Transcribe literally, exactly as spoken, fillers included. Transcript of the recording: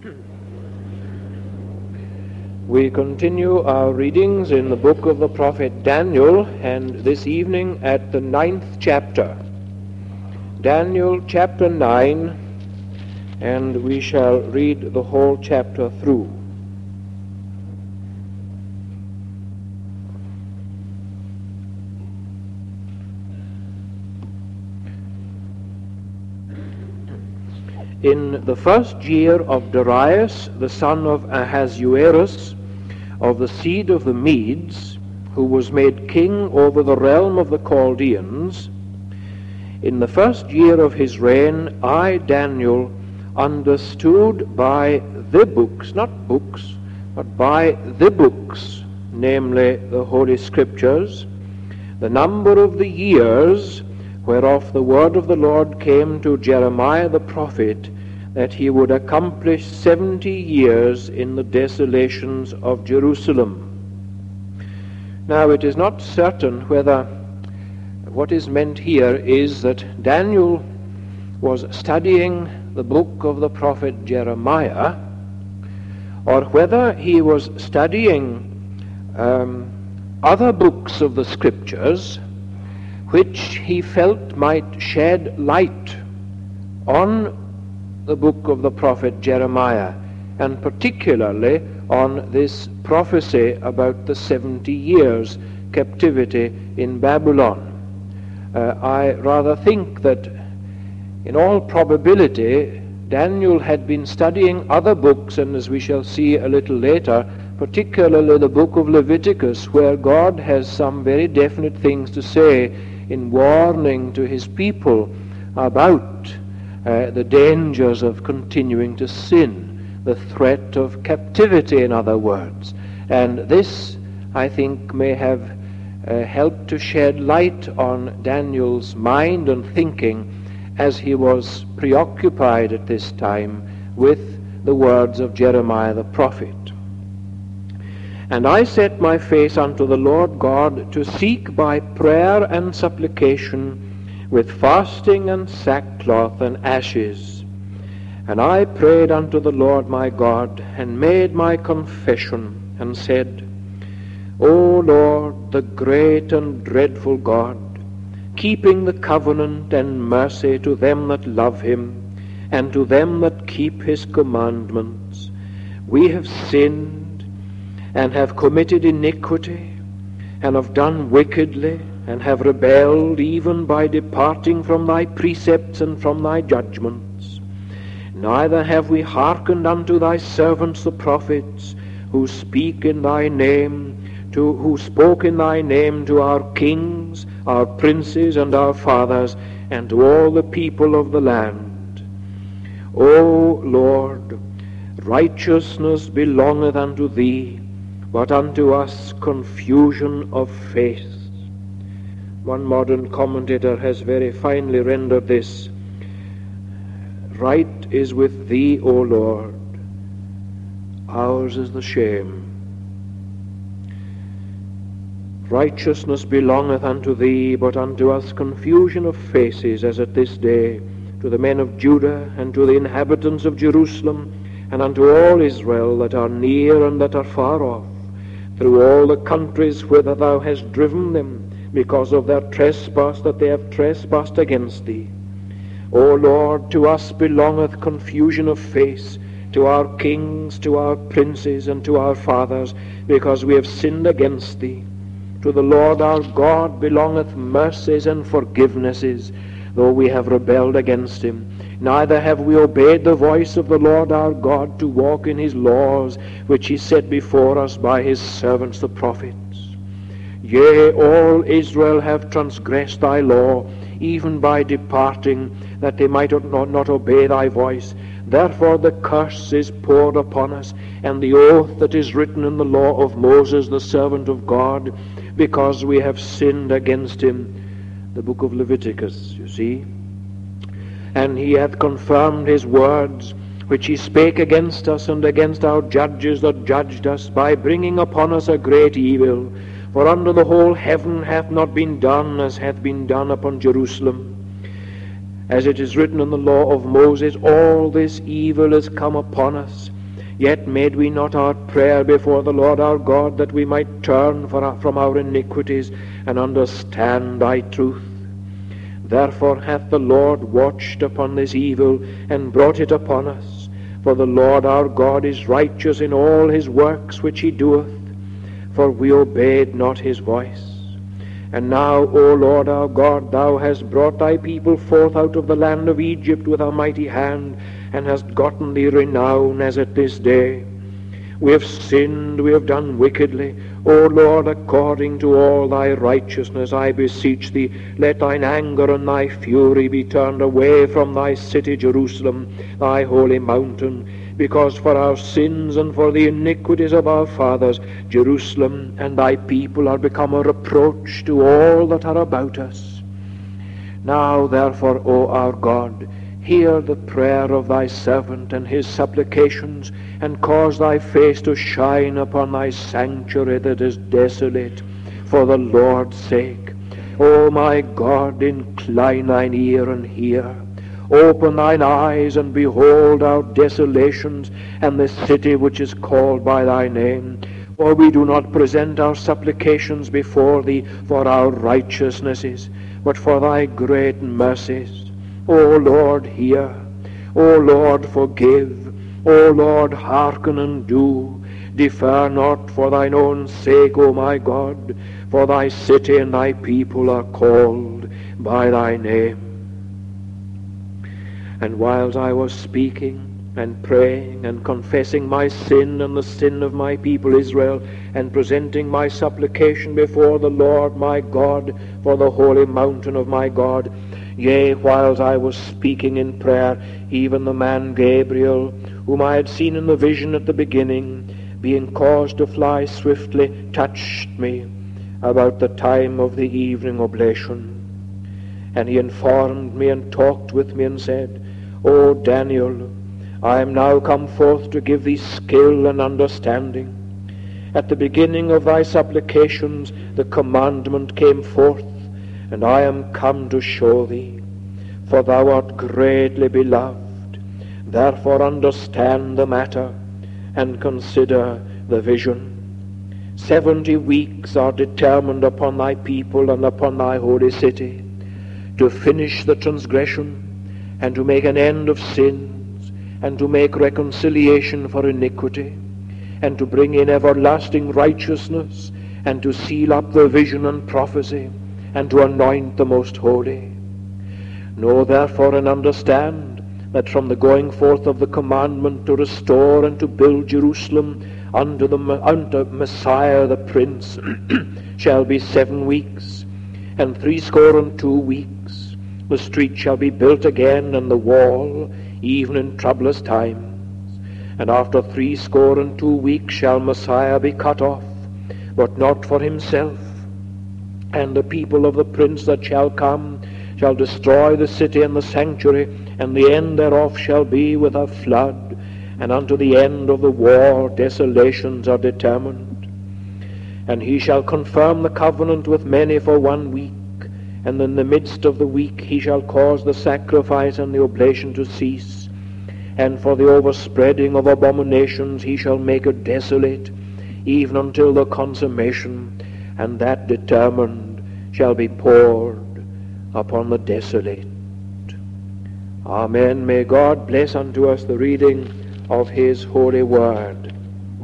We continue our readings in the book of the prophet Daniel, and this evening at the ninth chapter. Daniel chapter nine, and we shall read the whole chapter through. In the first year of Darius, the son of Ahasuerus, of the seed of the Medes, who was made king over the realm of the Chaldeans, in the first year of his reign, I, Daniel, understood by the books, not books, but by the books, namely the Holy Scriptures, the number of the years whereof the word of the Lord came to Jeremiah the prophet, that he would accomplish seventy years in the desolations of Jerusalem. Now it is not certain whether what is meant here is that Daniel was studying the book of the prophet Jeremiah, or whether he was studying um, other books of the Scriptures which he felt might shed light on the book of the prophet Jeremiah, and particularly on this prophecy about the seventy years captivity in Babylon. Uh, I rather think that in all probability Daniel had been studying other books, and as we shall see a little later, particularly the book of Leviticus, where God has some very definite things to say in warning to his people about uh, the dangers of continuing to sin, the threat of captivity, in other words. And this, I think, may have uh, helped to shed light on Daniel's mind and thinking as he was preoccupied at this time with the words of Jeremiah the prophet. And I set my face unto the Lord God to seek by prayer and supplication with fasting and sackcloth and ashes. And I prayed unto the Lord my God, and made my confession, and said, O Lord, the great and dreadful God, keeping the covenant and mercy to them that love him, and to them that keep his commandments, we have sinned, and have committed iniquity, and have done wickedly, and have rebelled even by departing from thy precepts and from thy judgments. Neither have we hearkened unto thy servants the prophets, who speak in thy name, to who spoke in thy name to our kings, our princes, and our fathers, and to all the people of the land. O Lord, righteousness belongeth unto thee, but unto us confusion of face. One modern commentator has very finely rendered this: right is with thee, O Lord, ours is the shame. Righteousness belongeth unto thee, but unto us confusion of faces, as at this day, to the men of Judah, and to the inhabitants of Jerusalem, and unto all Israel that are near and that are far off, through all the countries whither thou hast driven them, because of their trespass that they have trespassed against thee. O Lord, to us belongeth confusion of face, to our kings, to our princes, and to our fathers, because we have sinned against thee. To the Lord our God belongeth mercies and forgivenesses, though we have rebelled against him. Neither have we obeyed the voice of the Lord our God to walk in his laws, which he set before us by his servants the prophets. Yea, all Israel have transgressed thy law, even by departing, that they might not, not obey thy voice. Therefore the curse is poured upon us, and the oath that is written in the law of Moses, the servant of God, because we have sinned against him. The book of Leviticus, you see. And he hath confirmed his words, which he spake against us and against our judges that judged us, by bringing upon us a great evil. For under the whole heaven hath not been done as hath been done upon Jerusalem. As it is written in the law of Moses, all this evil is come upon us, Yet made we not our prayer before the Lord our God, that we might turn from our iniquities and understand thy truth. Therefore hath the Lord watched upon this evil, and brought it upon us. For the Lord our God is righteous in all his works which he doeth, for we obeyed not his voice. And now, O Lord our God, thou hast brought thy people forth out of the land of Egypt with a mighty hand, and hast gotten thee renown as at this day. We have sinned, we have done wickedly. O Lord, according to all thy righteousness, I beseech thee, let thine anger and thy fury be turned away from thy city Jerusalem, thy holy mountain, because for our sins and for the iniquities of our fathers, Jerusalem and thy people are become a reproach to all that are about us. Now therefore, O our God, hear the prayer of thy servant and his supplications, and cause thy face to shine upon thy sanctuary that is desolate, for the Lord's sake. O my God, incline thine ear and hear. Open thine eyes and behold our desolations, and the city which is called by thy name. For we do not present our supplications before thee for our righteousnesses, but for thy great mercies. O Lord, hear. O Lord, forgive. O Lord, hearken and do. Defer not for thine own sake, O my God, for thy city and thy people are called by thy name. And whiles I was speaking and praying and confessing my sin and the sin of my people Israel, and presenting my supplication before the Lord my God for the holy mountain of my God, yea, whiles I was speaking in prayer, even the man Gabriel, whom I had seen in the vision at the beginning, being caused to fly swiftly, touched me about the time of the evening oblation. And he informed me and talked with me and said, O Daniel, I am now come forth to give thee skill and understanding. At the beginning of thy supplications the commandment came forth, and I am come to show thee. For thou art greatly beloved, therefore understand the matter, and consider the vision. Seventy weeks are determined upon thy people and upon thy holy city, to finish the transgression, and to make an end of sins, and to make reconciliation for iniquity, and to bring in everlasting righteousness, and to seal up the vision and prophecy, and to anoint the most holy. Know therefore and understand that from the going forth of the commandment to restore and to build Jerusalem unto the unto Messiah the Prince shall be seven weeks, and threescore and two weeks. The street shall be built again, and the wall, even in troublous times. And after threescore and two weeks shall Messiah be cut off, but not for himself. And the people of the prince that shall come shall destroy the city and the sanctuary, and the end thereof shall be with a flood, and unto the end of the war desolations are determined. And he shall confirm the covenant with many for one week, and in the midst of the week he shall cause the sacrifice and the oblation to cease, and for the overspreading of abominations he shall make it desolate, even until the consummation, and that determined shall be poured upon the desolate. Amen. May God bless unto us the reading of his holy word.